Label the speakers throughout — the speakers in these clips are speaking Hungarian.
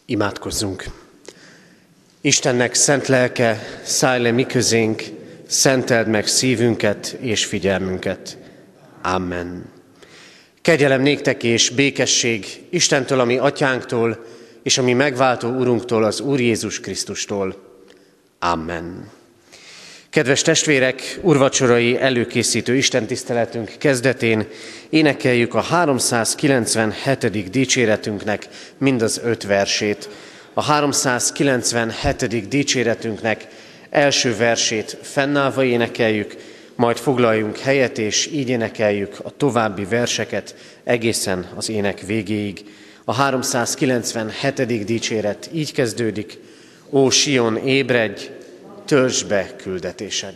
Speaker 1: Imádkozzunk! Istennek szent lelke, szállj le mi közénk, szenteld meg szívünket és figyelmünket. Amen. Kegyelem néktek és békesség Istentől, a mi atyánktól, és a mi megváltó Urunktól, az Úr Jézus Krisztustól. Amen. Kedves testvérek, úrvacsorai előkészítő istentiszteletünk kezdetén énekeljük a 397. dicséretünknek mind az 5 versét. A 397. dicséretünknek első versét fennállva énekeljük, majd foglaljunk helyet, és így énekeljük a további verseket egészen az ének végéig. A 397. dicséret így kezdődik: Ó Sion, ébredj, töltsd be küldetésed!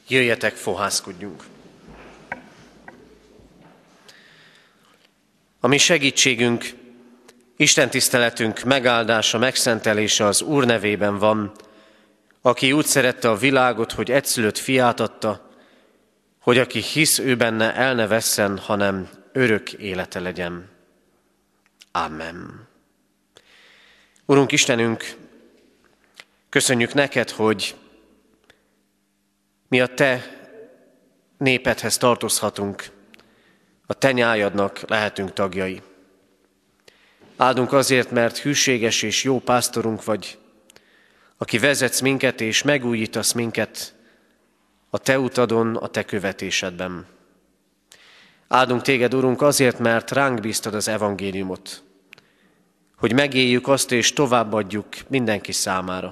Speaker 1: Jöjjetek, fohászkodjunk! A mi segítségünk, Isten tiszteletünk megáldása, megszentelése az Úr nevében van, aki úgy szerette a világot, hogy egyszülött fiát adta, hogy aki hisz ő benne, el ne vesszen, hanem örök élete legyen. Amen. Urunk Istenünk, köszönjük neked, hogy mi a te népedhez tartozhatunk, a te nyájadnak lehetünk tagjai. Áldunk azért, mert hűséges és jó pásztorunk vagy, aki vezetsz minket és megújítasz minket a te utadon, a te követésedben. Áldunk téged, Urunk, azért, mert ránk bíztad az evangéliumot, hogy megéljük azt és továbbadjuk mindenki számára.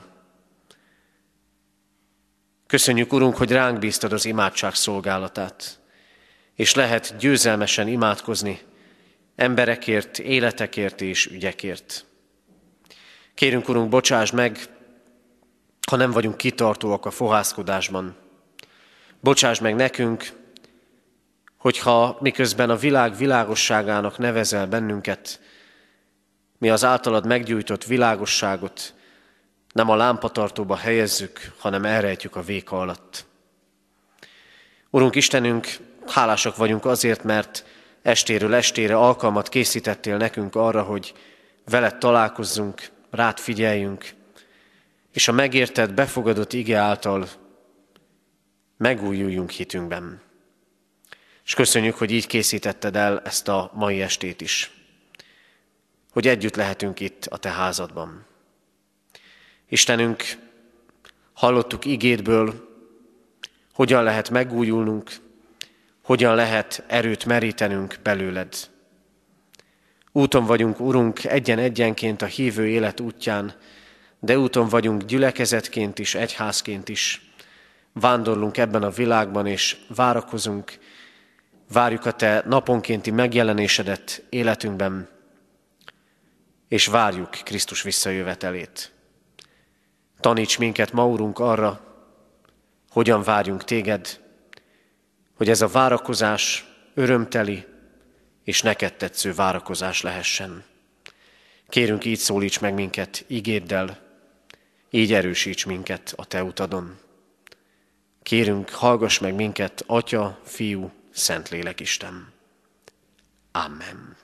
Speaker 1: Köszönjük, Urunk, hogy ránk bíztad az imádság szolgálatát, és lehet győzelmesen imádkozni emberekért, életekért és ügyekért. Kérünk, Urunk, bocsáss meg, ha nem vagyunk kitartóak a fohászkodásban. Bocsáss meg nekünk, hogyha miközben a világ világosságának nevezel bennünket, mi az általad meggyújtott világosságot nem a lámpatartóba helyezzük, hanem elrejtjük a véka alatt. Urunk Istenünk, hálásak vagyunk azért, mert estéről estére alkalmat készítettél nekünk arra, hogy veled találkozzunk, rád figyeljünk, és a megértett, befogadott ige által megújuljunk hitünkben. És köszönjük, hogy így készítetted el ezt a mai estét is, hogy együtt lehetünk itt a te házadban. Istenünk, hallottuk igédből, hogyan lehet megújulnunk, hogyan lehet erőt merítenünk belőled. Úton vagyunk, Urunk, egyen-egyenként a hívő élet útján, de úton vagyunk gyülekezetként is, egyházként is. Vándorlunk ebben a világban, és várakozunk, várjuk a te naponkénti megjelenésedet életünkben, és várjuk Krisztus visszajövetelét. Taníts minket ma, Urunk, arra, hogyan várjunk téged, hogy ez a várakozás örömteli és neked tetsző várakozás lehessen. Kérünk, így szólíts meg minket igéddel, így erősíts minket a te utadon. Kérünk, hallgass meg minket, Atya, Fiú, Szentlélek Isten. Amen.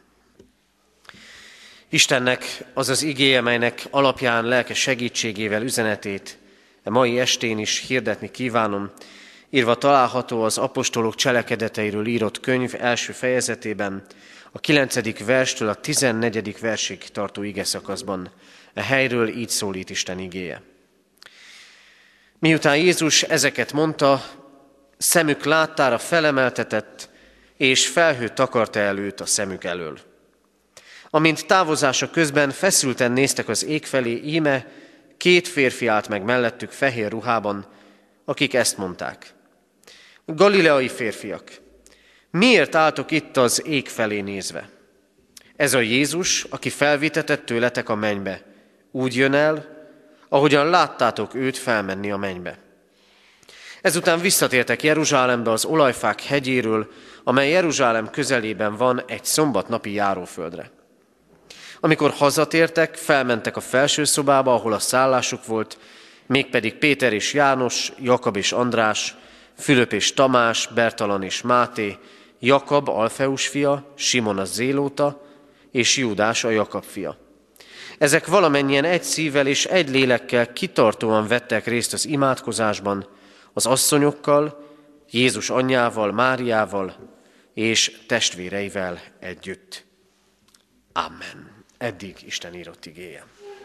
Speaker 1: Istennek az az igéje, melynek alapján lelke segítségével üzenetét a mai estén is hirdetni kívánom, írva található az apostolok cselekedeteiről írott könyv első fejezetében, a 9. verstől a 14. versig tartó igeszakaszban. E helyről így szólít Isten igéje. Miután Jézus ezeket mondta, szemük láttára felemeltetett, és felhő takarta el őt a szemük elől. Amint távozása közben feszülten néztek az ég felé, íme 2 férfi állt meg mellettük fehér ruhában, akik ezt mondták: Galileai férfiak, miért álltok itt az ég felé nézve? Ez a Jézus, aki felvitetett tőletek a mennybe, úgy jön el, ahogyan láttátok őt felmenni a mennybe. Ezután visszatértek Jeruzsálembe az Olajfák hegyéről, amely Jeruzsálem közelében van, egy szombatnapi járóföldre. Amikor hazatértek, felmentek a felső szobába, ahol a szállásuk volt, mégpedig Péter és János, Jakab és András, Fülöp és Tamás, Bertalan és Máté, Jakab, Alfeus fia, Simon a Zélóta, és Júdás, a Jakab fia. Ezek valamennyien egy szívvel és egy lélekkel kitartóan vettek részt az imádkozásban, az asszonyokkal, Jézus anyjával, Máriával és testvéreivel együtt. Amen. Eddig Isten írott igéje.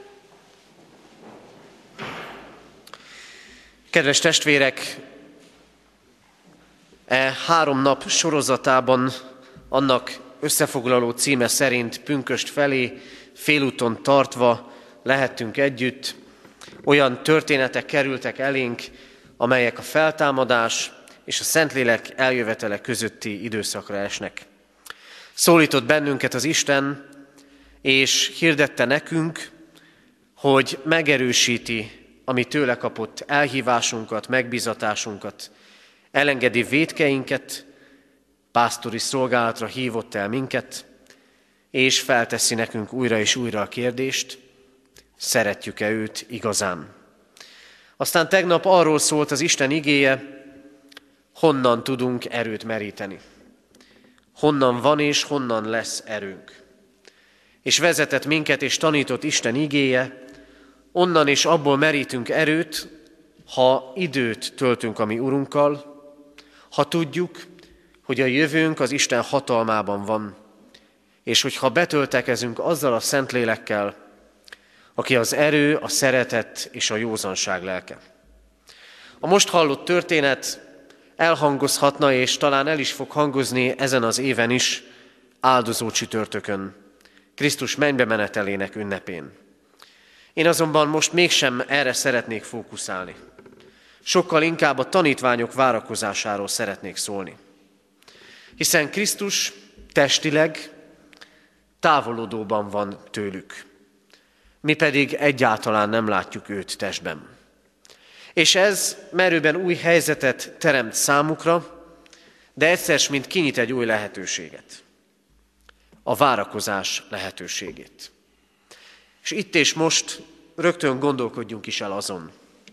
Speaker 1: Kedves testvérek, 3 nap sorozatában, annak összefoglaló címe szerint pünkösd felé, félúton tartva lehettünk együtt. Olyan történetek kerültek elénk, amelyek a feltámadás és a Szentlélek eljövetele közötti időszakra esnek. Szólított bennünket az Isten, és hirdette nekünk, hogy megerősíti a mi tőle kapott elhívásunkat, megbízatásunkat elengedi vétkeinket, pásztori szolgálatra hívott el minket, és felteszi nekünk újra és újra a kérdést, szeretjük-e őt igazán. Aztán tegnap arról szólt az Isten igéje, honnan tudunk erőt meríteni. Honnan van és honnan lesz erőnk. És vezetett minket és tanított Isten igéje, onnan és abból merítünk erőt, ha időt töltünk a mi Urunkkal, ha tudjuk, hogy a jövőnk az Isten hatalmában van, és hogyha betöltekezünk azzal a Szentlélekkel, aki az erő, a szeretet és a józanság lelke. A most hallott történet elhangozhatna, és talán el is fog hangozni ezen az éven is, áldozó csütörtökön, Krisztus mennybe menetelének ünnepén. Én azonban most mégsem erre szeretnék fókuszálni. Sokkal inkább a tanítványok várakozásáról szeretnék szólni. Hiszen Krisztus testileg távolodóban van tőlük. Mi pedig egyáltalán nem látjuk őt testben. És ez merőben új helyzetet teremt számukra, de egyszer mint kinyit egy új lehetőséget. A várakozás lehetőségét. És itt és most rögtön gondolkodjunk is el azon.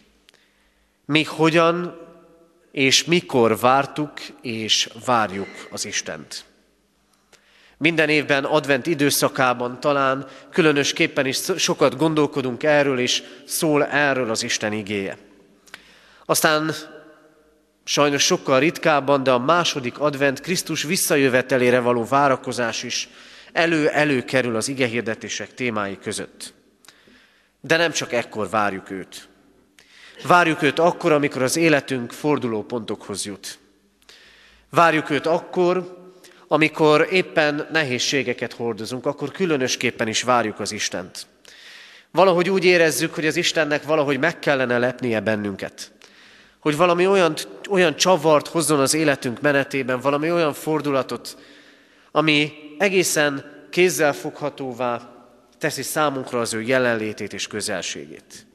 Speaker 1: Mi hogyan és mikor vártuk és várjuk az Istent. Minden évben advent időszakában talán különösképpen is sokat gondolkodunk erről, és szól erről az Isten igéje. Aztán sajnos sokkal ritkábban, de a második advent Krisztus visszajövetelére való várakozás is előkerül az igehirdetések témái között. De nem csak ekkor várjuk őt. Várjuk őt akkor, amikor az életünk fordulópontokhoz jut. Várjuk őt akkor, amikor éppen nehézségeket hordozunk, akkor különösképpen is várjuk az Istent. Valahogy úgy érezzük, hogy az Istennek valahogy meg kellene lepnie bennünket. Hogy valami olyan csavart hozzon az életünk menetében, valami olyan fordulatot, ami egészen kézzelfoghatóvá teszi számunkra az ő jelenlétét és közelségét.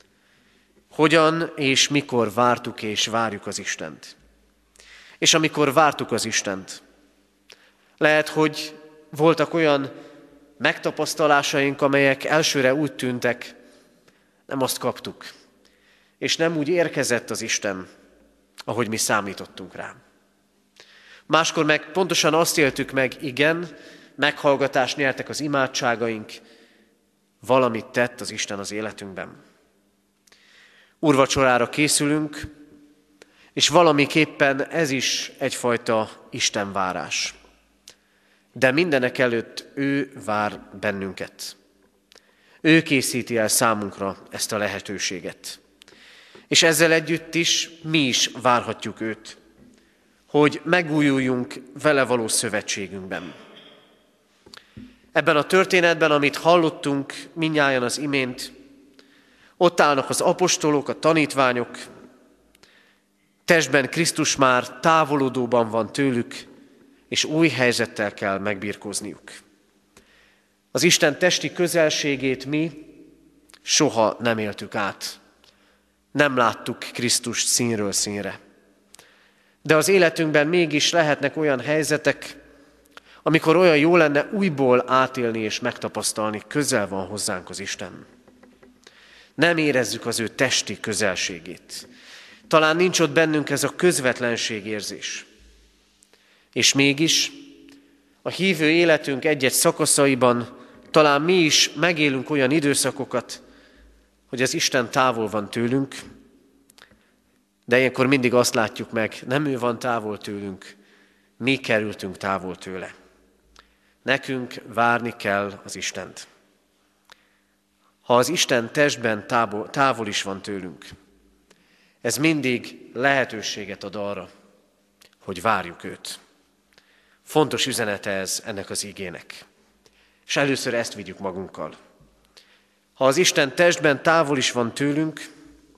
Speaker 1: Hogyan és mikor vártuk és várjuk az Istent. És amikor vártuk az Istent, lehet, hogy voltak olyan megtapasztalásaink, amelyek elsőre úgy tűntek, nem azt kaptuk, és nem úgy érkezett az Isten, ahogy mi számítottunk rá. Máskor meg pontosan azt éltük meg, igen, meghallgatást nyertek az imádságaink, valamit tett az Isten az életünkben. Úrvacsorára készülünk, és valamiképpen ez is egyfajta istenvárás. De mindenek előtt ő vár bennünket. Ő készíti el számunkra ezt a lehetőséget. És ezzel együtt is mi is várhatjuk őt, hogy megújuljunk vele való szövetségünkben. Ebben a történetben, amit hallottunk mindnyájan az imént, ott állnak az apostolok, a tanítványok, testben Krisztus már távolodóban van tőlük, és új helyzettel kell megbirkózniuk. Az Isten testi közelségét mi soha nem éltük át. Nem láttuk Krisztust színről színre. De az életünkben mégis lehetnek olyan helyzetek, amikor olyan jó lenne újból átélni és megtapasztalni, közel van hozzánk az Isten. Nem érezzük az ő testi közelségét. Talán nincs ott bennünk ez a közvetlenségérzés. És mégis a hívő életünk egy-egy szakaszaiban talán mi is megélünk olyan időszakokat, hogy az Isten távol van tőlünk, de ilyenkor mindig azt látjuk meg, nem ő van távol tőlünk, mi kerültünk távol tőle. Nekünk várni kell az Istent. Ha az Isten testben távol is van tőlünk, ez mindig lehetőséget ad arra, hogy várjuk őt. Fontos üzenete ez ennek az igének. És először ezt vigyük magunkkal. Ha az Isten testben távol is van tőlünk,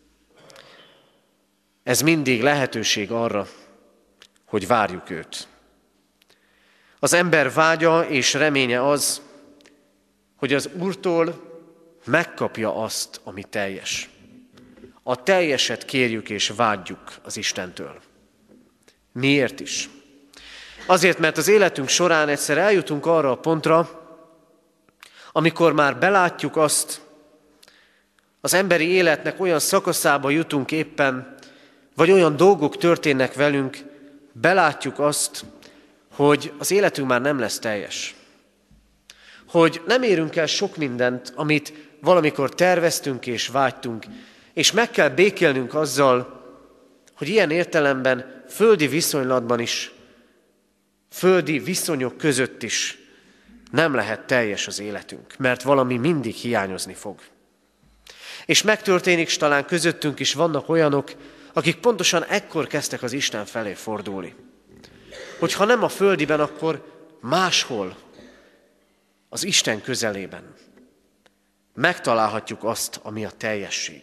Speaker 1: ez mindig lehetőség arra, hogy várjuk őt. Az ember vágya és reménye az, hogy az Úrtól megkapja azt, ami teljes. A teljeset kérjük és vágyjuk az Istentől. Miért is? Azért, mert az életünk során egyszer eljutunk arra a pontra, amikor már belátjuk azt, az emberi életnek olyan szakaszába jutunk éppen, vagy olyan dolgok történnek velünk, belátjuk azt, hogy az életünk már nem lesz teljes. Hogy nem érünk el sok mindent, amit valamikor terveztünk és vágytunk, és meg kell békélnünk azzal, hogy ilyen értelemben földi viszonylatban is, földi viszonyok között is nem lehet teljes az életünk, mert valami mindig hiányozni fog. És megtörténik, és talán közöttünk is vannak olyanok, akik pontosan ekkor kezdtek az Isten felé fordulni. Hogy ha nem a földiben, akkor máshol, az Isten közelében megtalálhatjuk azt, ami a teljesség.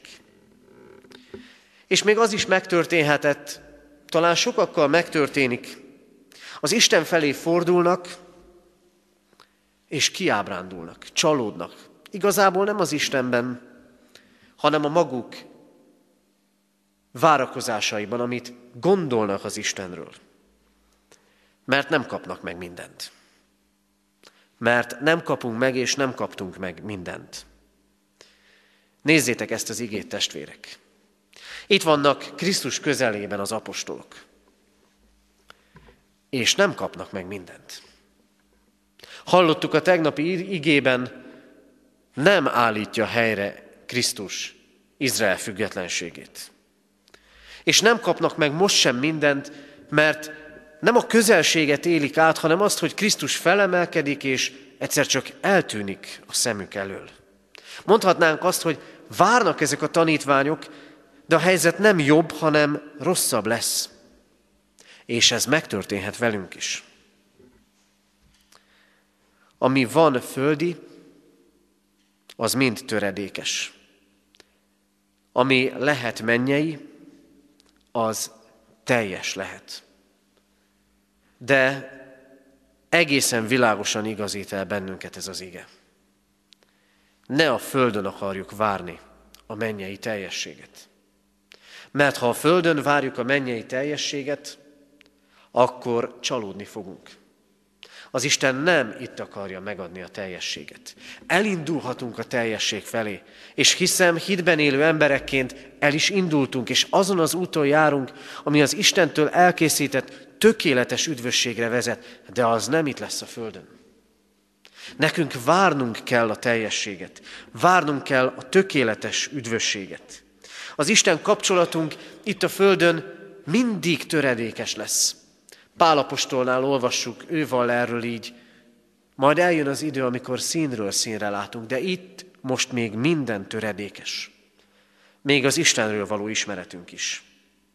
Speaker 1: És még az is megtörténhetett, talán sokakkal megtörténik, az Isten felé fordulnak, és kiábrándulnak, csalódnak. Igazából nem az Istenben, hanem a maguk várakozásaiban, amit gondolnak az Istenről. Mert nem kapnak meg mindent. Mert nem kapunk meg, és nem kaptunk meg mindent. Nézzétek ezt az igét, testvérek! Itt vannak Krisztus közelében az apostolok. És nem kapnak meg mindent. Hallottuk a tegnapi igében, nem állítja helyre Krisztus Izrael függetlenségét. És nem kapnak meg most sem mindent, mert nem a közelséget élik át, hanem azt, hogy Krisztus felemelkedik, és egyszer csak eltűnik a szemük elől. Mondhatnánk azt, hogy várnak ezek a tanítványok, de a helyzet nem jobb, hanem rosszabb lesz. És ez megtörténhet velünk is. Ami van földi, az mind töredékes. Ami lehet mennyei, az teljes lehet. De egészen világosan igazít el bennünket ez az ige. Ne a földön akarjuk várni a mennyei teljességet. Mert ha a földön várjuk a mennyei teljességet, akkor csalódni fogunk. Az Isten nem itt akarja megadni a teljességet. Elindulhatunk a teljesség felé, és hiszem, hitben élő emberekként el is indultunk, és azon az úton járunk, ami az Istentől elkészített tökéletes üdvösségre vezet, de az nem itt lesz a földön. Nekünk várnunk kell a teljességet, várnunk kell a tökéletes üdvösséget. Az Isten kapcsolatunk itt a földön mindig töredékes lesz. Pál apostolnál olvassuk, ő vall erről így, majd eljön az idő, amikor színről színre látunk, de itt most még minden töredékes. Még az Istenről való ismeretünk is.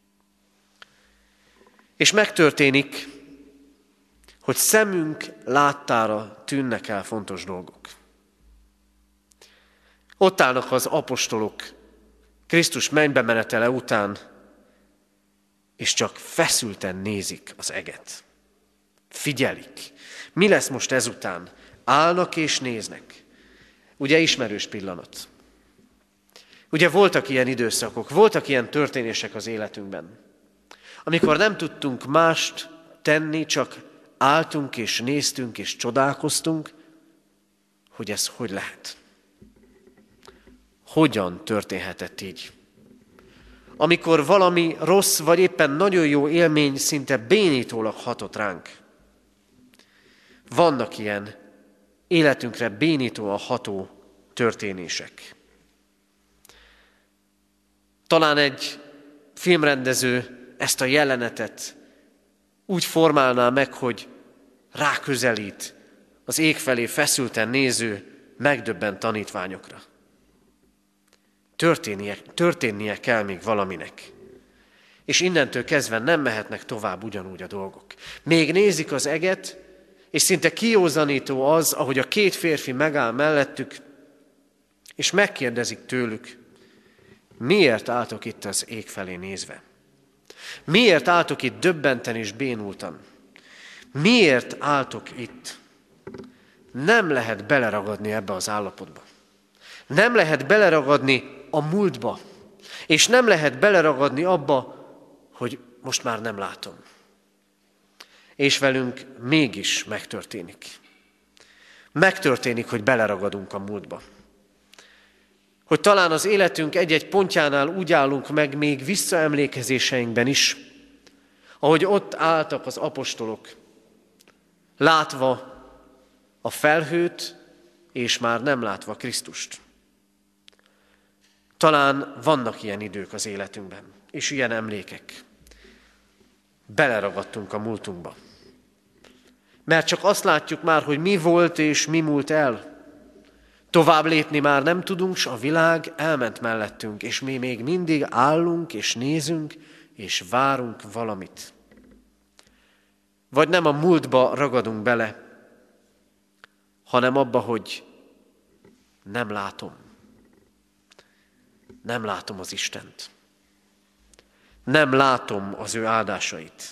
Speaker 1: És megtörténik, hogy szemünk láttára tűnnek el fontos dolgok. Ott állnak az apostolok Krisztus mennybe menetele után, és csak feszülten nézik az eget. Figyelik. Mi lesz most ezután? Állnak és néznek. Ugye ismerős pillanat. Ugye voltak ilyen időszakok, voltak ilyen történések az életünkben, amikor nem tudtunk mást tenni, csak álltunk és néztünk és csodálkoztunk, hogy ez hogy lehet. Hogyan történhetett így? Amikor valami rossz, vagy éppen nagyon jó élmény szinte bénítólag hatott ránk. Vannak ilyen életünkre bénítóan ható történések. Talán egy filmrendező ezt a jelenetet úgy formálná meg, hogy ráközelít az ég felé feszülten néző, megdöbbent tanítványokra. Történnie kell még valaminek. És innentől kezdve nem mehetnek tovább ugyanúgy a dolgok. Még nézik az eget, és szinte kiózanító az, ahogy a két férfi megáll mellettük, és megkérdezik tőlük, miért álltok itt az ég felé nézve? Miért álltok itt döbbenten és bénultan? Miért álltok itt? Nem lehet beleragadni ebbe az állapotba. Nem lehet beleragadni a múltba, és nem lehet beleragadni abba, hogy most már nem látom. és velünk mégis megtörténik. Megtörténik, hogy beleragadunk a múltba. Hogy talán az életünk egy-egy pontjánál úgy állunk meg még visszaemlékezéseinkben is, ahogy ott álltak az apostolok, látva a felhőt, és már nem látva Krisztust. Talán vannak ilyen idők az életünkben, és ilyen emlékek. Beleragadtunk a múltunkba. Mert csak azt látjuk már, hogy mi volt és mi múlt el. Tovább lépni már nem tudunk, s a világ elment mellettünk, és mi még mindig állunk és nézünk, és várunk valamit. Vagy nem a múltba ragadunk bele, hanem abba, hogy nem látom. Nem látom az Istent. Nem látom az ő áldásait.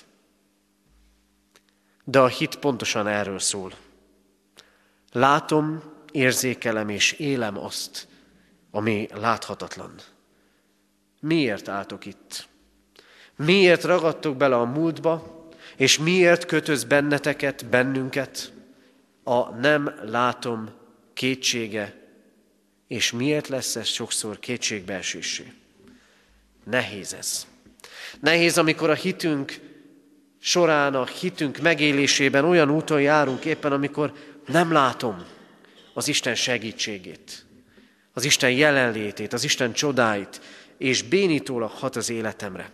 Speaker 1: De a hit pontosan erről szól. Látom, érzékelem és élem azt, ami láthatatlan. Miért álltok itt? Miért ragadtok bele a múltba, és miért kötöz bennünket a nem látom kétsége, és miért lesz ez sokszor kétségbeesésé? Nehéz ez. Nehéz, amikor a hitünk során, a hitünk megélésében olyan úton járunk éppen, amikor nem látom az Isten segítségét, az Isten jelenlétét, az Isten csodáit, és bénítólag hat az életemre.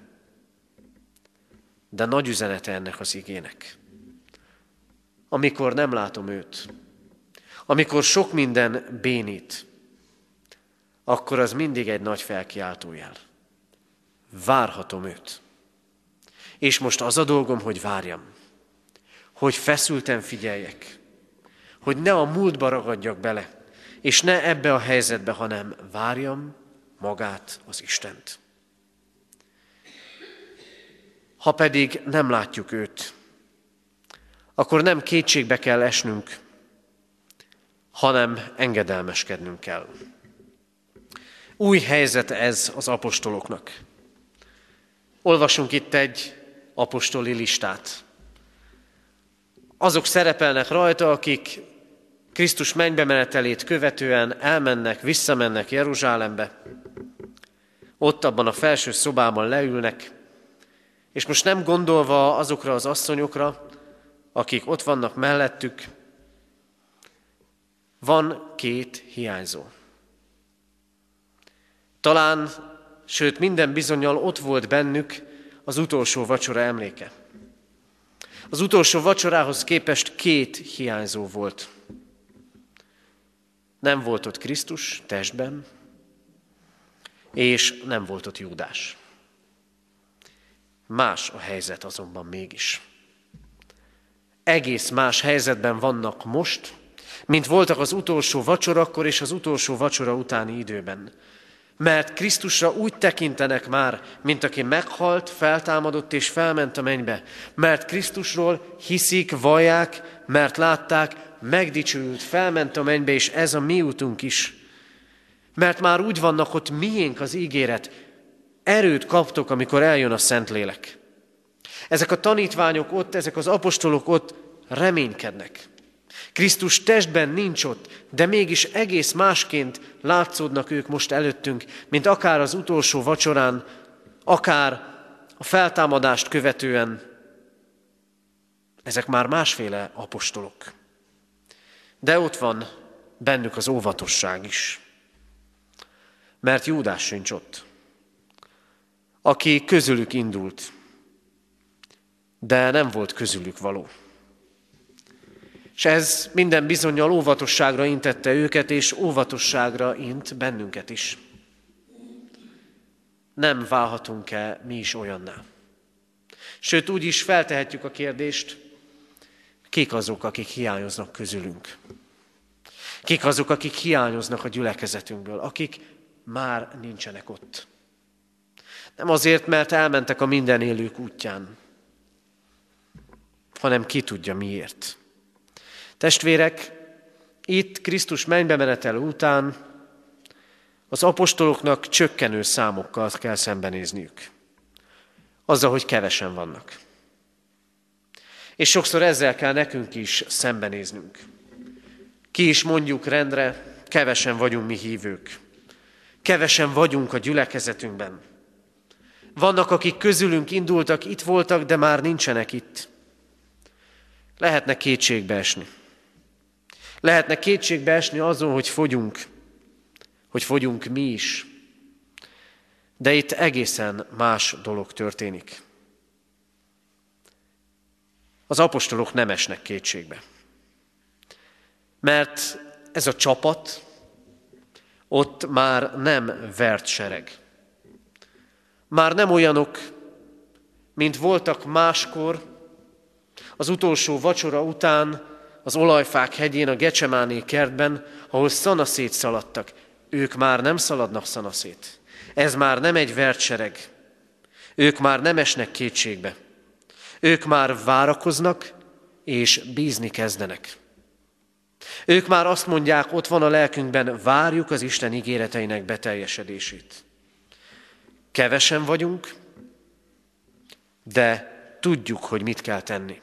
Speaker 1: De nagy üzenete ennek az igének. Amikor nem látom őt, amikor sok minden bénít, akkor az mindig egy nagy felkiáltójel. Várhatom őt. És most az a dolgom, hogy várjam, hogy feszülten figyeljek, hogy ne a múltba ragadjak bele, és ne ebbe a helyzetbe, hanem várjam magát, az Istent. Ha pedig nem látjuk őt, akkor nem kétségbe kell esnünk, hanem engedelmeskednünk kell. Új helyzet ez az apostoloknak. Olvasunk itt egy apostoli listát. Azok szerepelnek rajta, akik Krisztus mennybe menetelét követően elmennek, visszamennek Jeruzsálembe. Ott abban a felső szobában leülnek, és most nem gondolva azokra az asszonyokra, akik ott vannak mellettük, van két hiányzó. Talán, sőt minden bizonnyal ott volt bennük az utolsó vacsora emléke. Az utolsó vacsorához képest két hiányzó volt. Nem volt ott Krisztus testben, és nem volt ott Júdás. Más a helyzet azonban mégis. Egész más helyzetben vannak most, mint voltak az utolsó vacsorakor és az utolsó vacsora utáni időben. Mert Krisztusra úgy tekintenek már, mint aki meghalt, feltámadott és felment a mennybe. Mert Krisztusról hiszik, vallják, mert látták, megdicsőült, felment a mennybe, és ez a mi útunk is. Mert már úgy vannak ott, miénk az ígéret, erőt kaptok, amikor eljön a Szentlélek. Ezek a tanítványok ott, ezek az apostolok ott reménykednek. Krisztus testben nincs ott, de mégis egész másként látszódnak ők most előttünk, mint akár az utolsó vacsorán, akár a feltámadást követően. Ezek már másféle apostolok. De ott van bennük az óvatosság is. Mert Júdás sincs ott, aki közülük indult, de nem volt közülük való. És ez minden bizonnyal óvatosságra intette őket, és óvatosságra int bennünket is. Nem válhatunk-e mi is olyanná? Sőt, úgy is feltehetjük a kérdést, kik azok, akik hiányoznak közülünk? Kik azok, akik hiányoznak a gyülekezetünkből, akik már nincsenek ott? Nem azért, mert elmentek a minden élők útján, hanem ki tudja miért. Testvérek, itt Krisztus mennybe menetele után az apostoloknak csökkenő számokkal kell szembenézniük. Azzal, hogy kevesen vannak. És sokszor ezzel kell nekünk is szembenéznünk. Ki is mondjuk rendre, kevesen vagyunk mi hívők. Kevesen vagyunk a gyülekezetünkben. Vannak, akik közülünk indultak, itt voltak, de már nincsenek itt. Lehetne kétségbe esni. Lehetne kétségbe esni azon, hogy fogyunk mi is. De itt egészen más dolog történik. Az apostolok nem esnek kétségbe. Mert ez a csapat ott már nem vert sereg. Már nem olyanok, mint voltak máskor, az utolsó vacsora után, az olajfák hegyén, a Gecsemáné kertben, ahol szanaszét szaladtak. Ők már nem szaladnak szanaszét. Ez már nem egy vert sereg. Ők már nem esnek kétségbe. Ők már várakoznak és bízni kezdenek. Ők már azt mondják, ott van a lelkünkben, várjuk az Isten ígéreteinek beteljesedését. Kevesen vagyunk, de tudjuk, hogy mit kell tenni.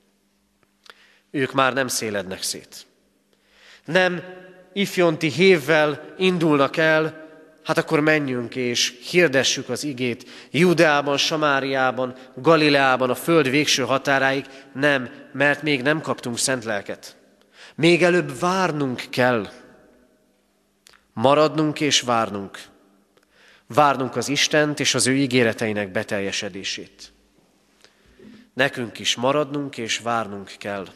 Speaker 1: Ők már nem szélednek szét. Nem ifjonti hévvel indulnak el, hát akkor menjünk és hirdessük az igét Judeában, Samáriában, Galileában, a föld végső határáig. Nem, mert még nem kaptunk szent lelket. Még előbb várnunk kell. Maradnunk és várnunk. Várnunk az Istent és az ő ígéreteinek beteljesedését. Nekünk is maradnunk és várnunk kell.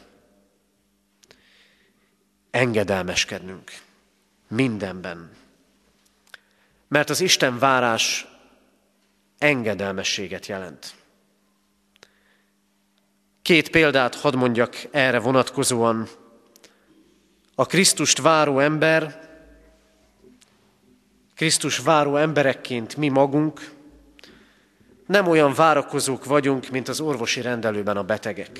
Speaker 1: Engedelmeskednünk mindenben. Mert az Isten várás engedelmességet jelent. 2 példát hadd mondjak erre vonatkozóan. A Krisztust váró ember, Krisztus váró emberekként mi magunk nem olyan várakozók vagyunk, mint az orvosi rendelőben a betegek,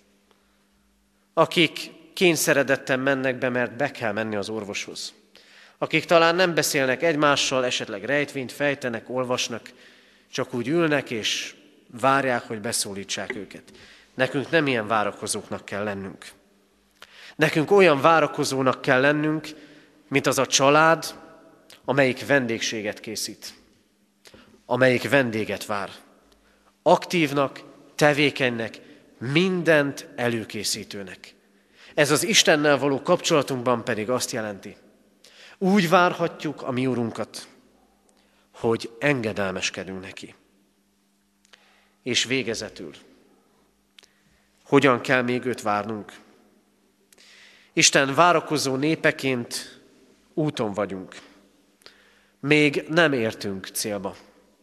Speaker 1: akik kényszeredetten mennek be, mert be kell menni az orvoshoz. Akik talán nem beszélnek egymással, esetleg rejtvényt fejtenek, olvasnak, csak úgy ülnek és várják, hogy beszólítsák őket. Nekünk nem ilyen várakozóknak kell lennünk. Nekünk olyan várakozónak kell lennünk, mint az a család, amelyik vendégséget készít, amelyik vendéget vár. Aktívnak, tevékenynek, mindent előkészítőnek. Ez az Istennel való kapcsolatunkban pedig azt jelenti, úgy várhatjuk a mi Urunkat, hogy engedelmeskedünk neki. És végezetül, hogyan kell még őt várnunk? Isten várakozó népeként úton vagyunk. Még nem értünk célba,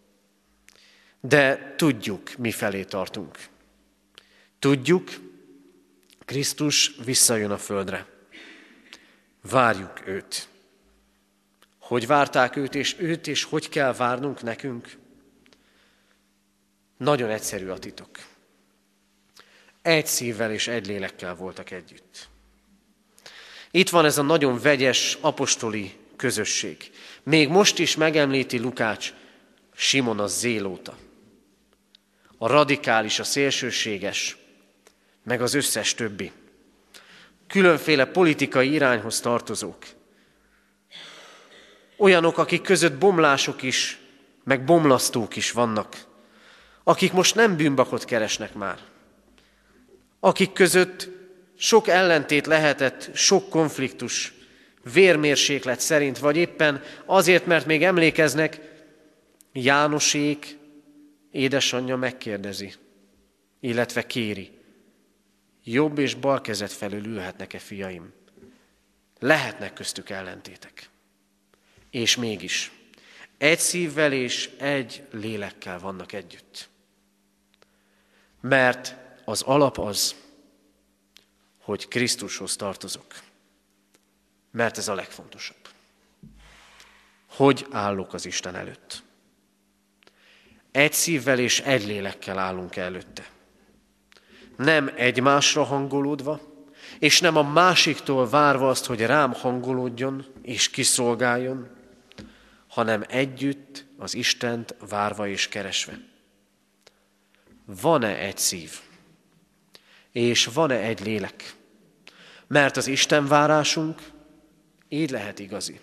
Speaker 1: de tudjuk, mifelé tartunk. Tudjuk, Krisztus visszajön a földre. Várjuk őt. Hogy várták őt és hogy kell várnunk nekünk? Nagyon egyszerű a titok. Egy szívvel és egy lélekkel voltak együtt. Itt van ez a nagyon vegyes apostoli közösség. Még most is megemlíti Lukács Simon a zélóta. A radikális, a szélsőséges, meg az összes többi. Különféle politikai irányhoz tartozók. Olyanok, akik között bomlások is, meg bomlasztók is vannak. Akik most nem bűnbakot keresnek már. Akik között sok ellentét lehetett, sok konfliktus, vérmérséklet szerint, vagy éppen azért, mert még emlékeznek, Jánosék édesanyja megkérdezi, illetve kéri, jobb és bal kezed felől ülhetnek-e, fiaim? Lehetnek köztük ellentétek. És mégis egy szívvel és egy lélekkel vannak együtt. Mert az alap az, hogy Krisztushoz tartozok. Mert ez a legfontosabb. Hogy állok az Isten előtt? Egy szívvel és egy lélekkel állunk előtte. Nem egymásra hangolódva, és nem a másiktól várva azt, hogy rám hangolódjon és kiszolgáljon, hanem együtt az Istent várva és keresve. Van-e egy szív? és van-e egy lélek? Mert az Isten várásunk így lehet igazi.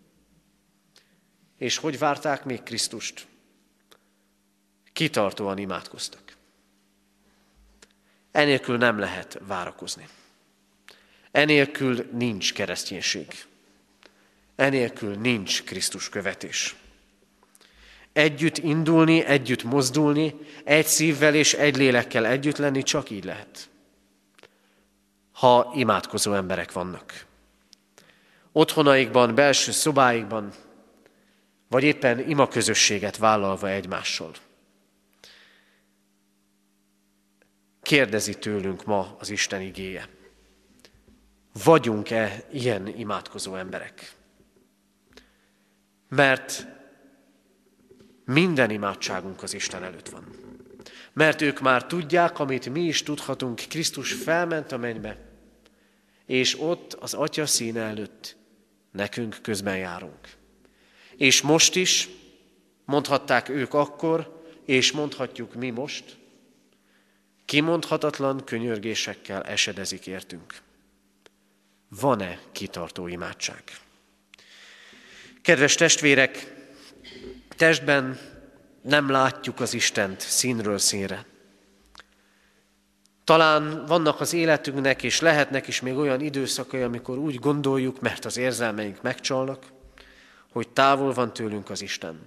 Speaker 1: És hogy várták még Krisztust? Kitartóan imádkoztak. Enélkül nem lehet várakozni. Enélkül nincs kereszténység. Enélkül nincs Krisztus követés. Együtt indulni, együtt mozdulni, egy szívvel és egy lélekkel együtt lenni csak így lehet. Ha imádkozó emberek vannak. Otthonaikban, belső szobáikban, vagy éppen imaközösséget vállalva egymással. Kérdezi tőlünk ma az Isten igéje. Vagyunk-e ilyen imádkozó emberek? Mert minden imádságunk az Isten előtt van. Mert ők már tudják, amit mi is tudhatunk, Krisztus felment a mennybe, és ott az Atya színe előtt nekünk közben járunk. És most is, mondhatták ők akkor, és mondhatjuk mi most, kimondhatatlan könyörgésekkel esedezik értünk. Van-e kitartó imádság? Kedves testvérek, testben nem látjuk az Istent színről színre. Talán vannak az életünknek, és lehetnek is még olyan időszakai, amikor úgy gondoljuk, mert az érzelmeink megcsalnak, hogy távol van tőlünk az Isten.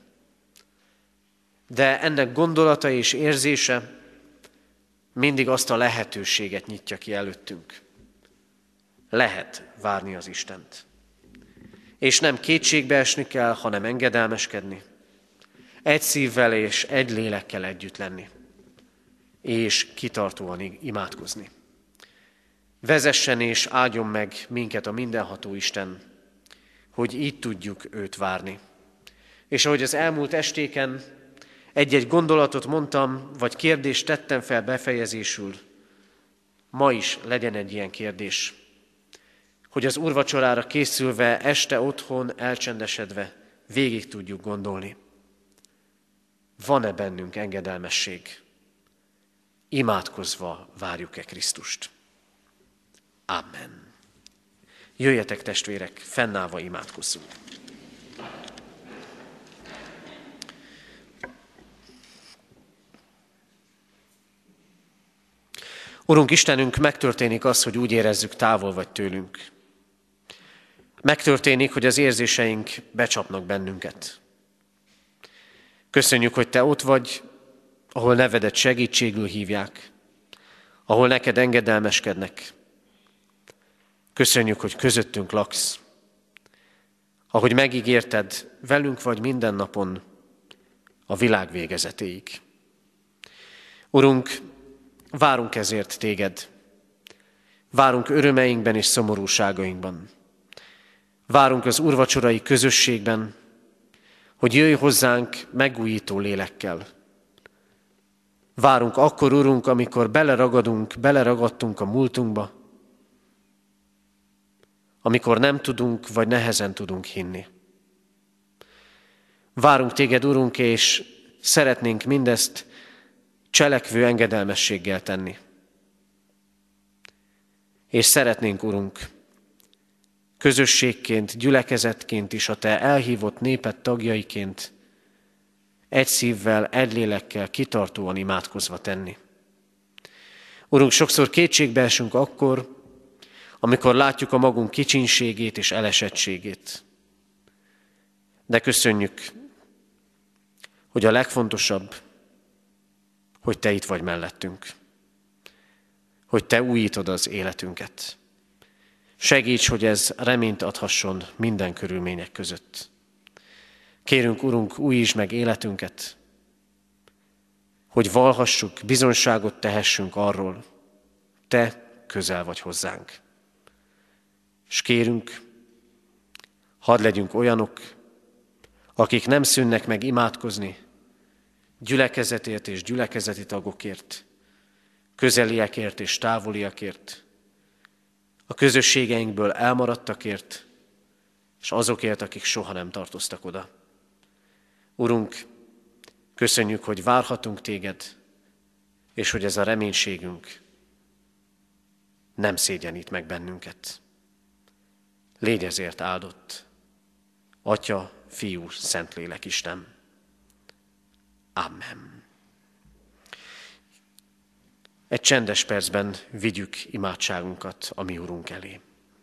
Speaker 1: De ennek gondolata és érzése mindig azt a lehetőséget nyitja ki előttünk. Lehet várni az Istent. És nem kétségbe esni kell, hanem engedelmeskedni. Egy szívvel és egy lélekkel együtt lenni. És kitartóan imádkozni. Vezessen és áldjon meg minket a mindenható Isten, hogy így tudjuk őt várni. És ahogy az elmúlt estéken egy-egy gondolatot mondtam, vagy kérdést tettem fel befejezésül, ma is legyen egy ilyen kérdés, hogy az úrvacsorára készülve, este otthon elcsendesedve végig tudjuk gondolni. Van-e bennünk engedelmesség? Imádkozva várjuk-e Krisztust? Amen. Jöjjetek, testvérek, fennállva imádkozzunk. Urunk Istenünk, megtörténik az, hogy úgy érezzük, távol vagy tőlünk. Megtörténik, hogy az érzéseink becsapnak bennünket. Köszönjük, hogy Te ott vagy, ahol nevedet segítségül hívják, ahol neked engedelmeskednek. Köszönjük, hogy közöttünk laksz. Ahogy megígérted, velünk vagy minden napon a világ végezetéig. Urunk, várunk ezért Téged. Várunk örömeinkben és szomorúságainkban. Várunk az úrvacsorai közösségben, hogy jöjj hozzánk megújító lélekkel. Várunk akkor, Urunk, amikor beleragadtunk a múltunkba, amikor nem tudunk, vagy nehezen tudunk hinni. Várunk Téged, Urunk, és szeretnénk mindezt cselekvő engedelmességgel tenni. És szeretnénk, Urunk, közösségként, gyülekezetként is, a Te elhívott néped tagjaiként egy szívvel, egy lélekkel kitartóan imádkozva tenni. Urunk, sokszor kétségbe esünk akkor, amikor látjuk a magunk kicsinségét és elesettségét. De köszönjük, hogy a legfontosabb, hogy Te itt vagy mellettünk. Hogy Te újítod az életünket. Segíts, hogy ez reményt adhasson minden körülmények között. Kérünk, Urunk, újítsd meg életünket, hogy valhassuk, bizonyságot tehessünk arról, Te közel vagy hozzánk. És kérünk, hadd legyünk olyanok, akik nem szűnnek meg imádkozni gyülekezetért és gyülekezeti tagokért, közeliekért és távoliakért, a közösségeinkből elmaradtakért, és azokért, akik soha nem tartoztak oda. Urunk, köszönjük, hogy várhatunk Téged, és hogy ez a reménységünk nem szégyenít meg bennünket. Légy ezért áldott, Atya, Fiú, Szentlélek Isten. Amen. Egy csendes percben vigyük imádságunkat a mi Urunk elé.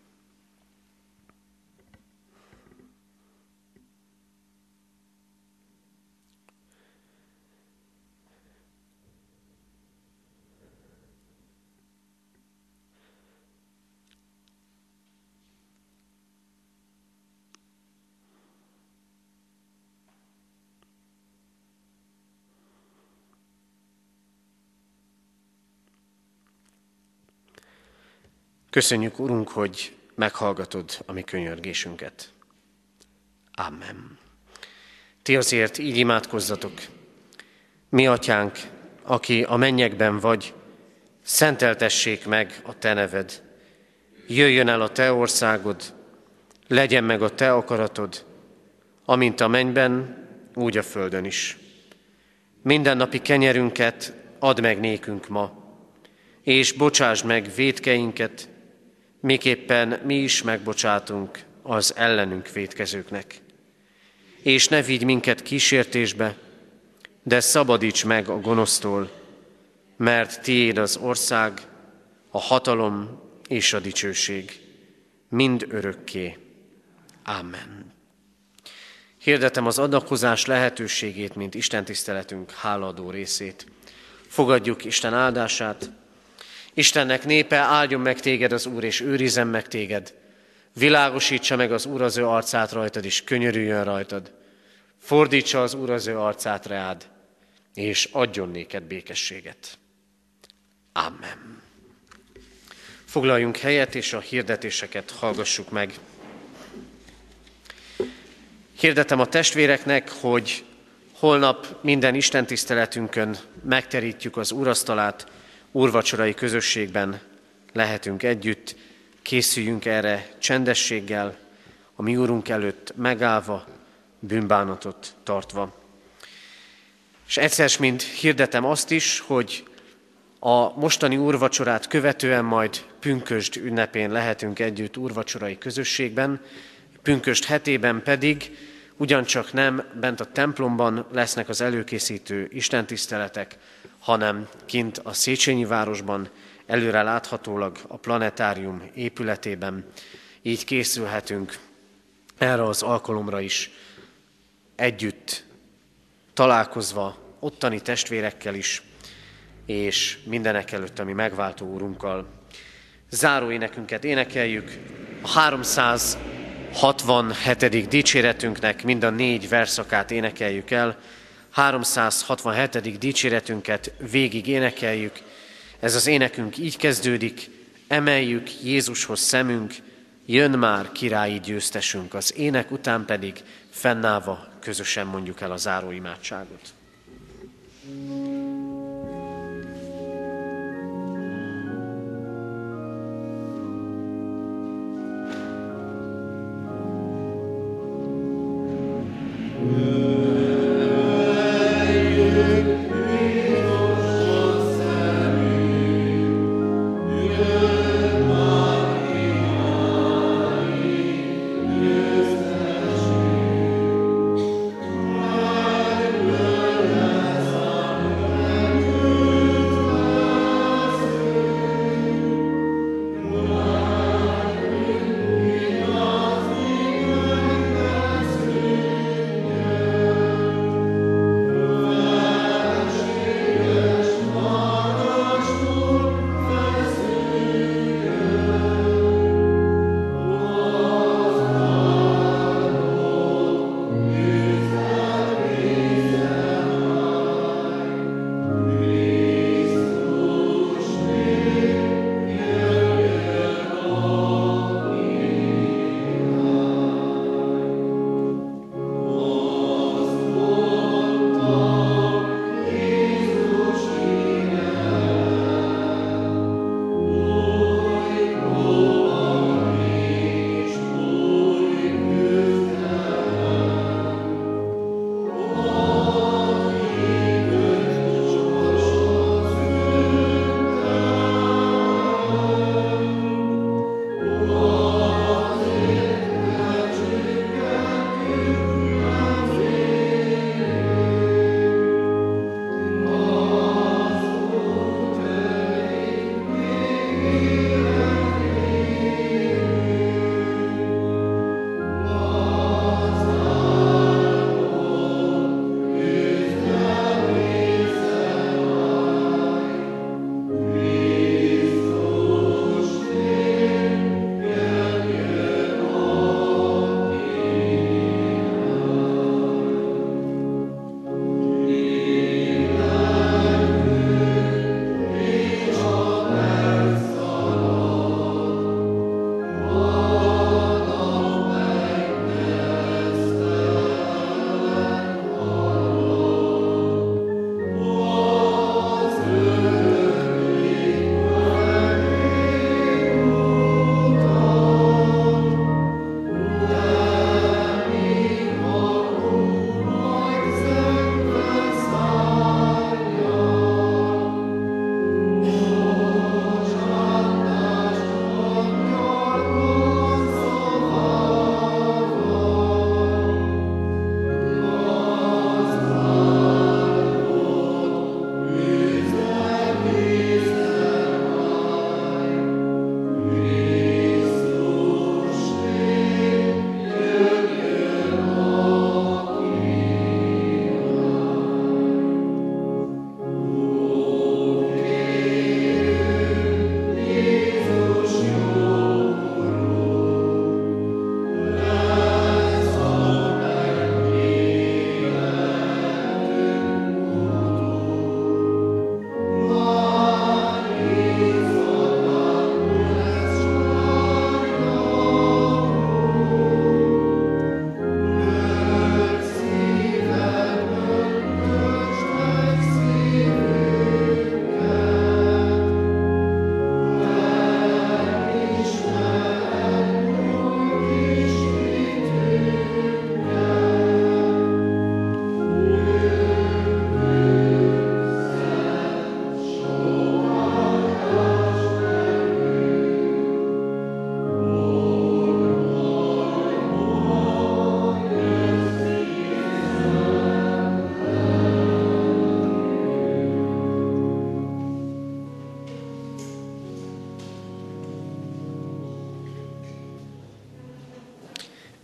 Speaker 1: Köszönjük, Urunk, hogy meghallgatod a mi könyörgésünket. Amen. Ti azért így imádkozzatok. Mi Atyánk, aki a mennyekben vagy, szenteltessék meg a Te neved. Jöjjön el a Te országod, legyen meg a Te akaratod, amint a mennyben, úgy a földön is. Mindennapi kenyerünket add meg nékünk ma, és bocsásd meg vétkeinket, miképpen mi is megbocsátunk az ellenünk vétkezőknek. És ne vigy minket kísértésbe, de szabadíts meg a gonosztól, mert tiéd az ország, a hatalom és a dicsőség, mind örökké. Amen. Hirdetem az adakozás lehetőségét, mint istentiszteletünk hálaadó részét. Fogadjuk Isten áldását. Istennek népe, áldjon meg téged az Úr, és őrizzen meg téged. Világosítsa meg az Úr az ő arcát rajtad, és könyörüljön rajtad. Fordítsa az Úr az ő arcát reád, és adjon néked békességet. Amen. Foglaljunk helyet, és a hirdetéseket hallgassuk meg. Hirdetem a testvéreknek, hogy holnap minden istentiszteletünkön megterítjük az úrasztalát, úrvacsorai közösségben lehetünk együtt, készüljünk erre csendességgel, a mi Úrunk előtt megállva, bűnbánatot tartva. És egyszer mint hirdetem azt is, hogy a mostani úrvacsorát követően majd pünkösd ünnepén lehetünk együtt úrvacsorai közösségben, pünkösd hetében pedig ugyancsak nem bent a templomban lesznek az előkészítő istentiszteletek, hanem kint a Széchenyi városban, előre láthatólag a planetárium épületében. Így készülhetünk erre az alkalomra is együtt, találkozva ottani testvérekkel is, és mindenek előtt a mi megváltó Úrunkkal. Záró énekünket énekeljük, a 367. dicséretünknek mind a 4 verszakát énekeljük el, 367. dicséretünket végig énekeljük. Ez az énekünk így kezdődik: emeljük Jézushoz szemünk, jön már királyi győztesünk. Az ének után pedig fennállva közösen mondjuk el a záró imádságot.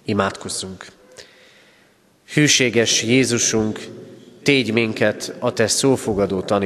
Speaker 1: Imádkozzunk! Hűséges Jézusunk, tégy minket a te szófogadó